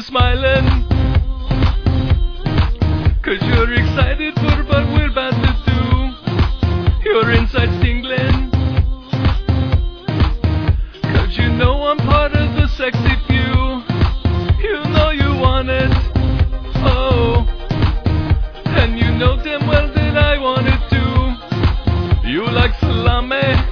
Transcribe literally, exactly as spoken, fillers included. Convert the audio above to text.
smiling, 'cause you're excited for what we're about to do. Your inside's tingling, 'cause you know I'm part of the sexy few. You know you want it, oh, and you know damn well that I want it too. You like salami,